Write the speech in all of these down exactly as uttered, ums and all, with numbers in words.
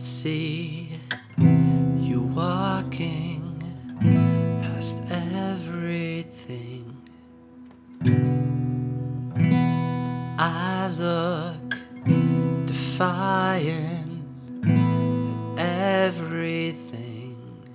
see you walking past everything. I look defiant at everything.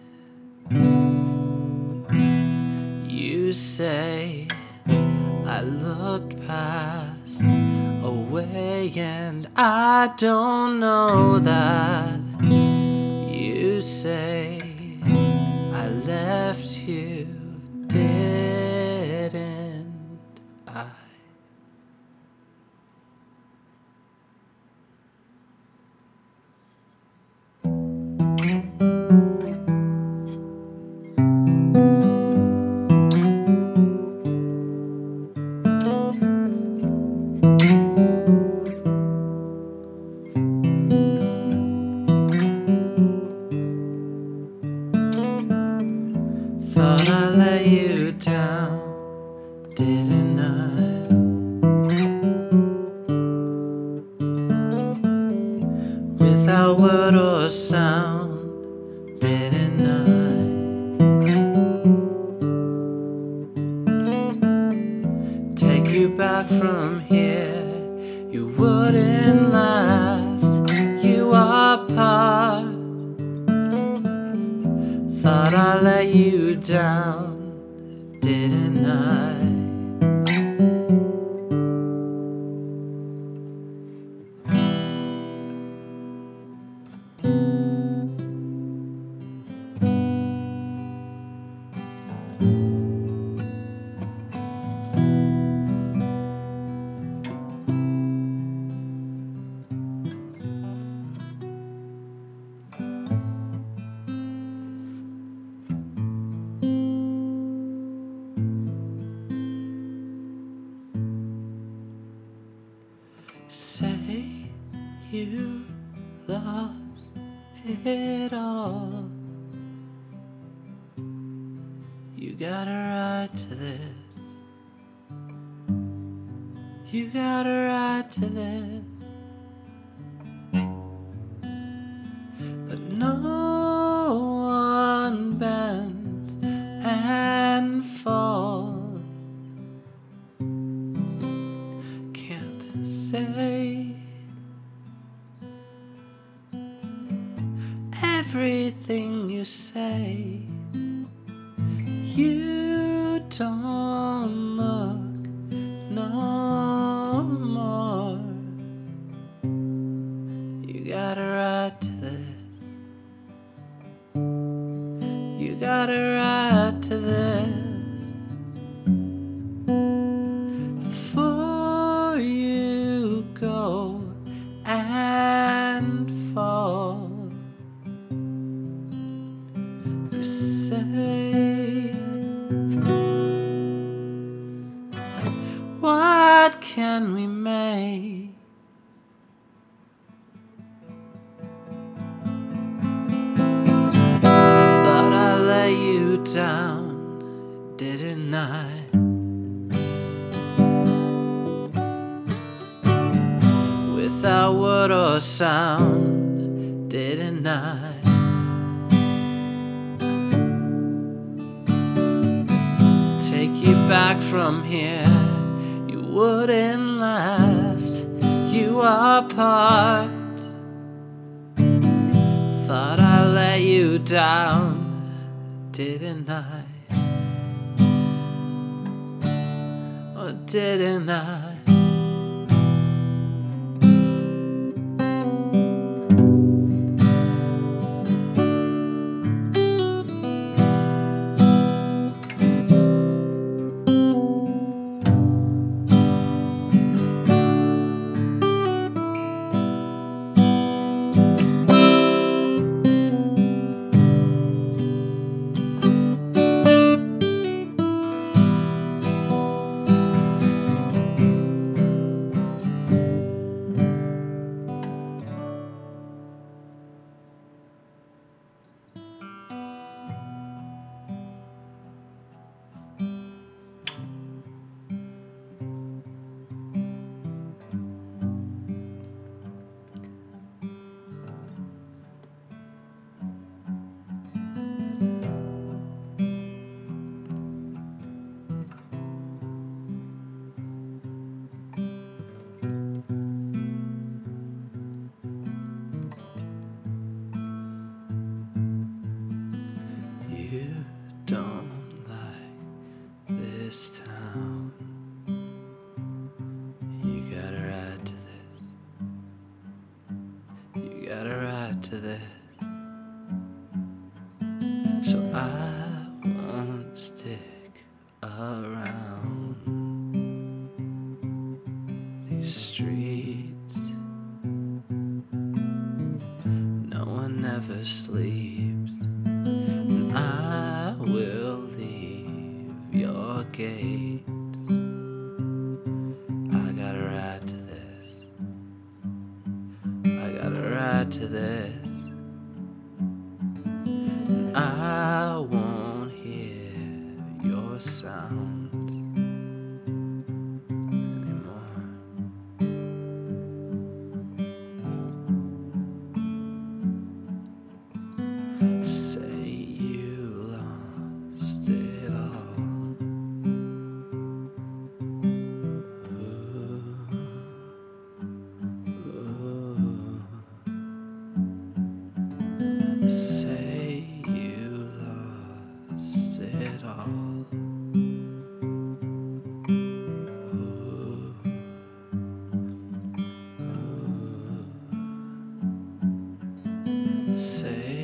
You say I looked past away, and I don't know that. You say I left you, didn't I? Thought I let you down, didn't I? Without word or sound, didn't I? Take you back from here, you wouldn't last. You are apart. Thought I let you down, didn't I? Say you lost it all. You got a right to this. You got a right to this. But no one bends and falls. Can't say everything you say. You don't look no more. You got a right to this. You got a right to this. Before you go and fall, you say, what can we make? Thought I let you down, didn't I? Without word or sound, didn't I? Take you back from here, you wouldn't last. You are apart. Thought I let you down, didn't I? Or didn't I? this, so I won't stick around these streets. No one ever sleeps, and I will leave your gates. I got a right to this, I got a right to this, and I won't hear your sound anymore. Say you lost it all. Ooh, ooh. Say you lost it all. Ooh, ooh. Say